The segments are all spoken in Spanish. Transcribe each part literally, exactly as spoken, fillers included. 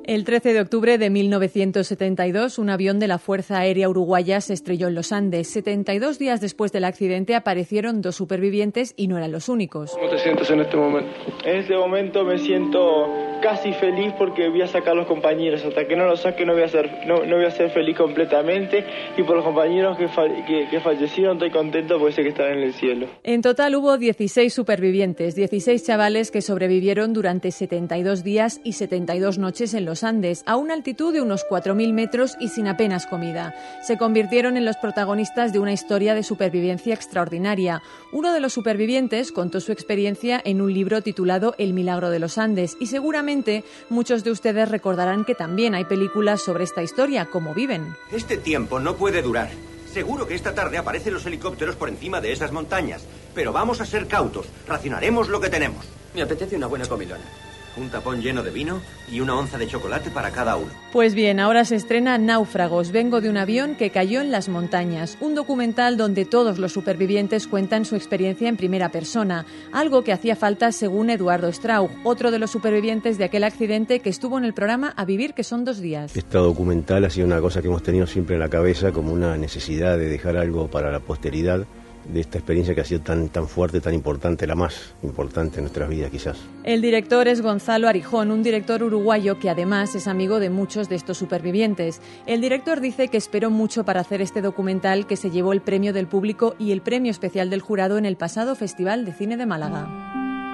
El trece de octubre de mil novecientos setenta y dos, un avión de la Fuerza Aérea Uruguaya se estrelló en los Andes. setenta y dos días después del accidente aparecieron dos supervivientes y no eran los únicos. ¿Cómo te sientes en este momento? En este momento me siento casi feliz porque voy a sacar a los compañeros. Hasta que no los saque no voy a ser, no, no voy a ser feliz completamente. Y por los compañeros que, fa que, que fallecieron estoy contento porque sé que están en el cielo. En total hubo dieciséis supervivientes, dieciséis chavales que sobrevivieron durante setenta y dos días y setenta y dos noches en los Andes, a una altitud de unos cuatro mil metros y sin apenas comida. Se convirtieron en los protagonistas de una historia de supervivencia extraordinaria. Uno de los supervivientes contó su experiencia en un libro titulado El milagro de los Andes y seguramente muchos de ustedes recordarán que también hay películas sobre esta historia, como Viven. Este tiempo no puede durar. Seguro que esta tarde aparecen los helicópteros por encima de esas montañas, pero vamos a ser cautos, racionaremos lo que tenemos. Me apetece una buena comilona. Un tapón lleno de vino y una onza de chocolate para cada uno. Pues bien, ahora se estrena Náufragos, vengo de un avión que cayó en las montañas, un documental donde todos los supervivientes cuentan su experiencia en primera persona, algo que hacía falta según Eduardo Strauch, otro de los supervivientes de aquel accidente que estuvo en el programa A Vivir, que son dos días. Este documental ha sido una cosa que hemos tenido siempre en la cabeza como una necesidad de dejar algo para la posteridad, de esta experiencia que ha sido tan, tan fuerte, tan importante, la más importante en nuestras vidas quizás. El director es Gonzalo Arijón, un director uruguayo que además es amigo de muchos de estos supervivientes. El director dice que esperó mucho para hacer este documental, que se llevó el premio del público y el premio especial del jurado en el pasado Festival de Cine de Málaga.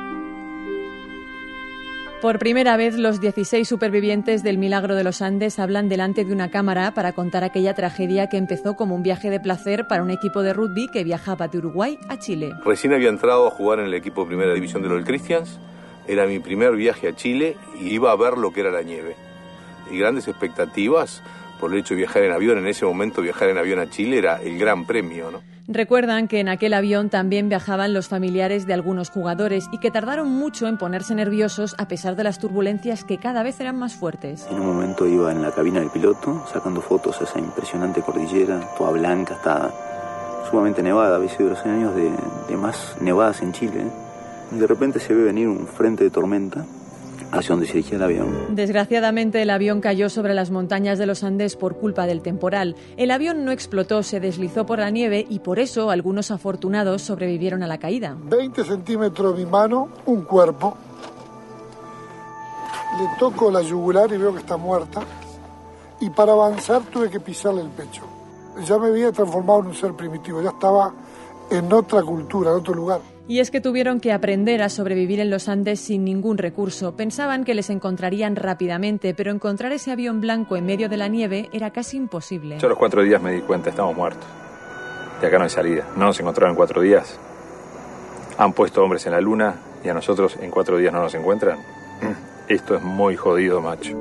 Por primera vez, los dieciséis supervivientes del Milagro de los Andes hablan delante de una cámara para contar aquella tragedia que empezó como un viaje de placer para un equipo de rugby que viajaba de Uruguay a Chile. Recién había entrado a jugar en el equipo de primera división de los Christians, era mi primer viaje a Chile y iba a ver lo que era la nieve. Y grandes expectativas por el hecho de viajar en avión. En ese momento viajar en avión a Chile era el gran premio, ¿no? Recuerdan que en aquel avión también viajaban los familiares de algunos jugadores y que tardaron mucho en ponerse nerviosos a pesar de las turbulencias que cada vez eran más fuertes. En un momento iba en la cabina del piloto sacando fotos a esa impresionante cordillera, toda blanca, está sumamente nevada, había sido los años de, de más nevadas en Chile. Y de repente se ve venir un frente de tormenta hacia donde se dirigía el avión. Desgraciadamente, el avión cayó sobre las montañas de los Andes por culpa del temporal. El avión no explotó, se deslizó por la nieve y por eso algunos afortunados sobrevivieron a la caída. veinte centímetros de mi mano, un cuerpo. Le toco la yugular y veo que está muerta. Y para avanzar tuve que pisarle el pecho. Ya me había transformado en un ser primitivo, ya estaba en otra cultura, en otro lugar. Y es que tuvieron que aprender a sobrevivir en los Andes sin ningún recurso. Pensaban que les encontrarían rápidamente, pero encontrar ese avión blanco en medio de la nieve era casi imposible. Yo a los cuatro días me di cuenta, estamos muertos. De acá no hay salida. No nos encontraron en cuatro días. Han puesto hombres en la luna y a nosotros en cuatro días no nos encuentran. Esto es muy jodido, macho.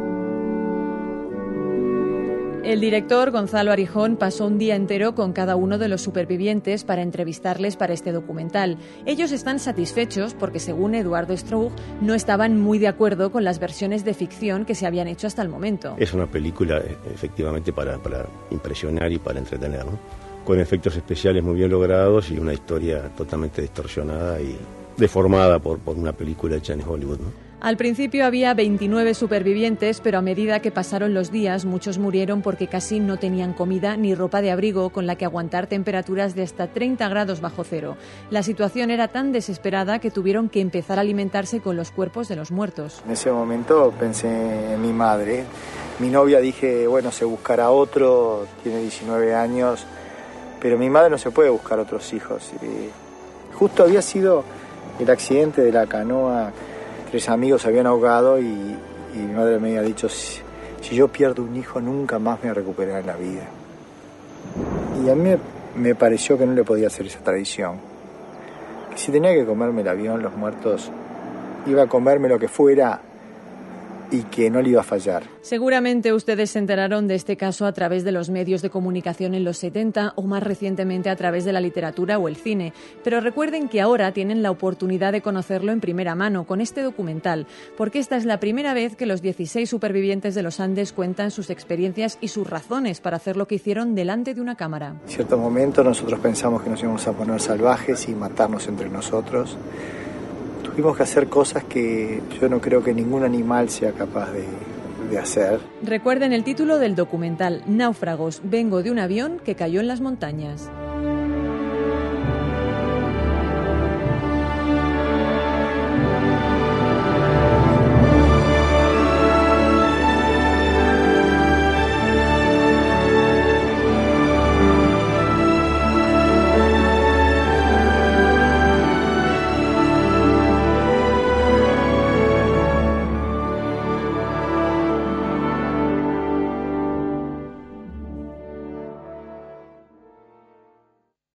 El director, Gonzalo Arijón, pasó un día entero con cada uno de los supervivientes para entrevistarles para este documental. Ellos están satisfechos porque, según Eduardo Strauch, no estaban muy de acuerdo con las versiones de ficción que se habían hecho hasta el momento. Es una película, efectivamente, para, para impresionar y para entretener, ¿no? Con efectos especiales muy bien logrados y una historia totalmente distorsionada y deformada por, por una película hecha en Hollywood, ¿no? Al principio había veintinueve supervivientes, pero a medida que pasaron los días, muchos murieron porque casi no tenían comida ni ropa de abrigo con la que aguantar temperaturas de hasta treinta grados bajo cero. La situación era tan desesperada que tuvieron que empezar a alimentarse con los cuerpos de los muertos. En ese momento pensé en mi madre. Mi novia dije, bueno, se buscará otro, tiene diecinueve años, pero mi madre no se puede buscar otros hijos. Y justo había sido el accidente de la canoa. Tres amigos se habían ahogado y, y mi madre me había dicho, si, si yo pierdo un hijo nunca más me recuperaré en la vida. Y a mí me, me pareció que no le podía hacer esa tradición. Que si tenía que comerme el avión, los muertos, iba a comerme lo que fuera y que no le iba a fallar. Seguramente ustedes se enteraron de este caso a través de los medios de comunicación en los setenta o más recientemente a través de la literatura o el cine, pero recuerden que ahora tienen la oportunidad de conocerlo en primera mano con este documental, porque esta es la primera vez que los dieciséis supervivientes de los Andes cuentan sus experiencias y sus razones para hacer lo que hicieron delante de una cámara. En cierto momento nosotros pensamos que nos íbamos a poner salvajes y matarnos entre nosotros. Tuvimos que hacer cosas que yo no creo que ningún animal sea capaz de, de hacer. Recuerden el título del documental, Náufragos, vengo de un avión que cayó en las montañas.